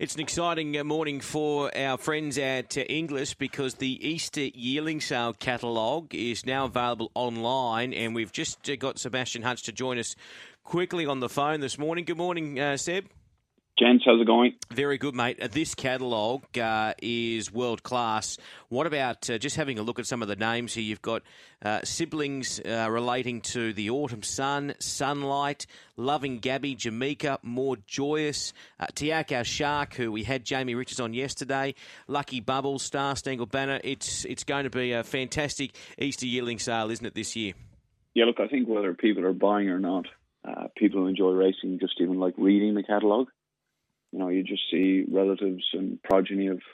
It's an exciting morning for our friends at Inglis because the Easter yearling sale catalogue is now available online, and we've just got Sebastian Hutch to join us quickly on the phone this morning. Good morning, Seb. Gents, how's it going? Very good, mate. This catalogue is world class. What about just having a look at some of the names here? You've got siblings relating to the Autumn Sun, Sunlight, Loving Gabby, Jamaica, More Joyous, Tiak Our Shark, who we had Jamie Richards on yesterday, Lucky Bubbles, Star Spangled Banner. It's going to be a fantastic Easter yearling sale, isn't it, this year? Yeah, look, I think whether people are buying or not, people who enjoy racing just even like reading the catalogue. You know, you just see relatives and progeny of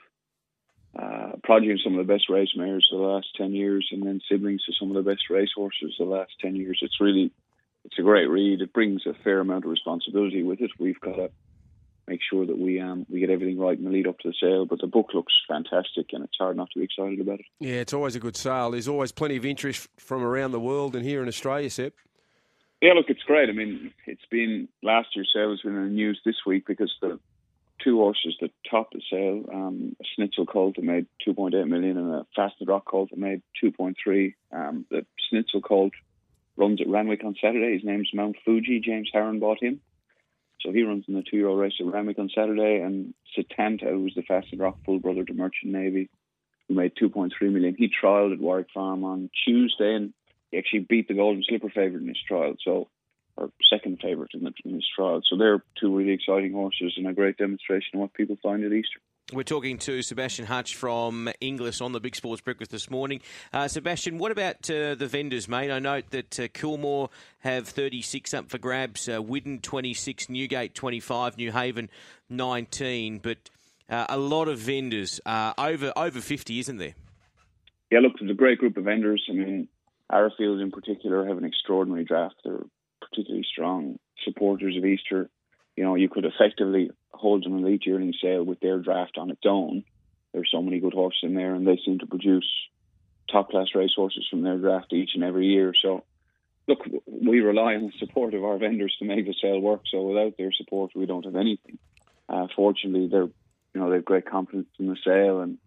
some of the best race mares of the last 10 years, and then siblings to some of the best race horses of the last 10 years. It's a great read. It brings a fair amount of responsibility with it. We've got to make sure that we get everything right in the lead up to the sale. But the book looks fantastic, and it's hard not to be excited about it. Yeah, it's always a good sale. There's always plenty of interest from around the world and here in Australia, Seb. Yeah, look, it's great. I mean, last year's sale has been in the news this week because the two horses that topped the sale, a Schnitzel colt that made 2.8 million and a Fastened Rock colt that made 2.3. The Schnitzel colt runs at Randwick on Saturday. His name's Mount Fuji. James Harron bought him. So he runs in the 2-year-old race at Randwick on Saturday. And Satanta, who's the Fastened Rock full brother to Merchant Navy, who made 2.3 million. He trialled at Warwick Farm on Tuesday, and he actually beat the Golden Slipper favourite in his trial, or second favourite in his trial. So they're two really exciting horses and a great demonstration of what people find at Easter. We're talking to Sebastian Hutch from Inglis on the Big Sports Breakfast this morning. Sebastian, what about the vendors, mate? I note that Kilmore have 36 up for grabs, Widden 26, Newgate 25, New Haven 19, but a lot of vendors, over 50, isn't there? Yeah, look, there's a great group of vendors. I mean, Arrowfield in particular have an extraordinary draft. They're particularly strong supporters of Easter. You know, you could effectively hold an elite yearling sale with their draft on its own. There's so many good horses in there, and they seem to produce top-class racehorses from their draft each and every year. So, look, we rely on the support of our vendors to make the sale work. So, without their support, we don't have anything. Fortunately, they have great confidence in the sale, and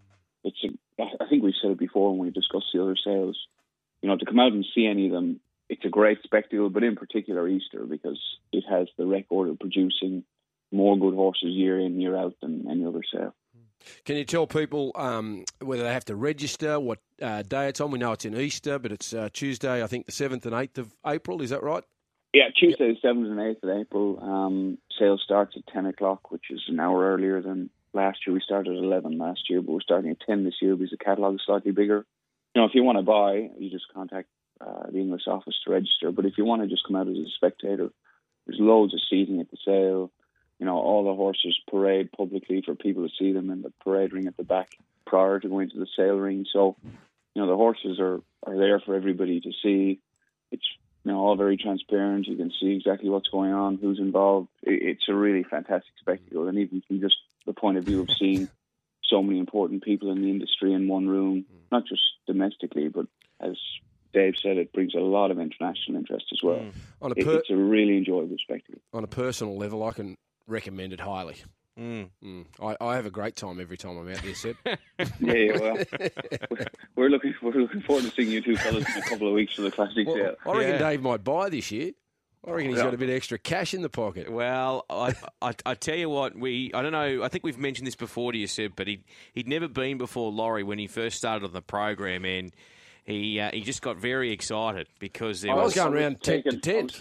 I think we said it before when we discussed the other sales. You know, to come out and see any of them, it's a great spectacle, but in particular Easter, because it has the record of producing more good horses year in, year out than any other sale. Can you tell people whether they have to register, what day it's on? We know it's in Easter, but it's Tuesday, I think the 7th and 8th of April. Is that right? Yeah, Tuesday, the 7th and 8th of April. Sale starts at 10 o'clock, which is an hour earlier than last year. We started at 11 last year, but we're starting at 10 this year because the catalogue is slightly bigger. You know, if you want to buy, you just contact the English office to register. But if you want to just come out as a spectator, there's loads of seating at the sale. You know, all the horses parade publicly for people to see them in the parade ring at the back prior to going to the sale ring. So, you know, the horses are there for everybody to see. It's, you know, all very transparent. You can see exactly what's going on, who's involved. It's a really fantastic spectacle. And even from just the point of view of seeing so many important people in the industry in one room, not just domestically, but as Dave said, it brings a lot of international interest as well. It's a really enjoyable spectacle. On a personal level, I can recommend it highly. I have a great time every time I'm out there, Seb. Yeah, well, we're looking forward to seeing you two fellas in a couple of weeks for the Classic sale. I reckon Dave might buy this year. I reckon he's got a bit of extra cash in the pocket. Well, I tell you what, I don't know, I think we've mentioned this before to you, Seb, but he'd never been before Laurie when he first started on the program, and he just got very excited because I was going around tent to tent.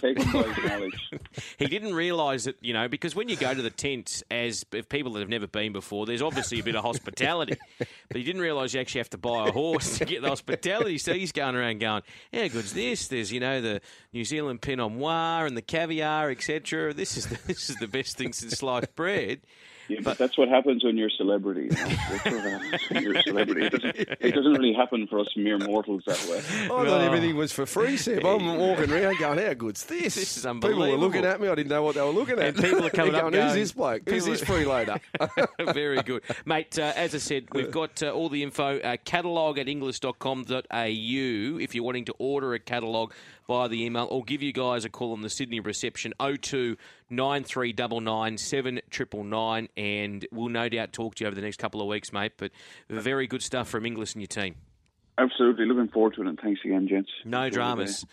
He didn't realise that, you know, because when you go to the tents as people that have never been before, there's obviously a bit of hospitality. But he didn't realise you actually have to buy a horse to get the hospitality. So he's going around going, how good's this? There's, you know, the New Zealand Pinot Noir and the caviar, etc. This is the best thing since sliced bread. Yeah, but that's what happens when you're a celebrity. You know? That's what happens when you're a celebrity. It doesn't really happen for us mere mortals that way. I thought everything was for free, Seb. I'm walking around going, how good's this? This is unbelievable. People were looking at me. I didn't know what they were looking at. And people are coming up going, who's this bloke? Who's this freeloader? Very good. Mate, as I said, we've got all the info, catalogue at inglis.com.au if you're wanting to order a catalogue via the email or give you guys a call on the Sydney reception, 02 9399 7999, and we'll no doubt talk to you over the next couple of weeks, mate. But very good stuff from Inglis and your team. Absolutely. Looking forward to it, and thanks again, gents. No dramas.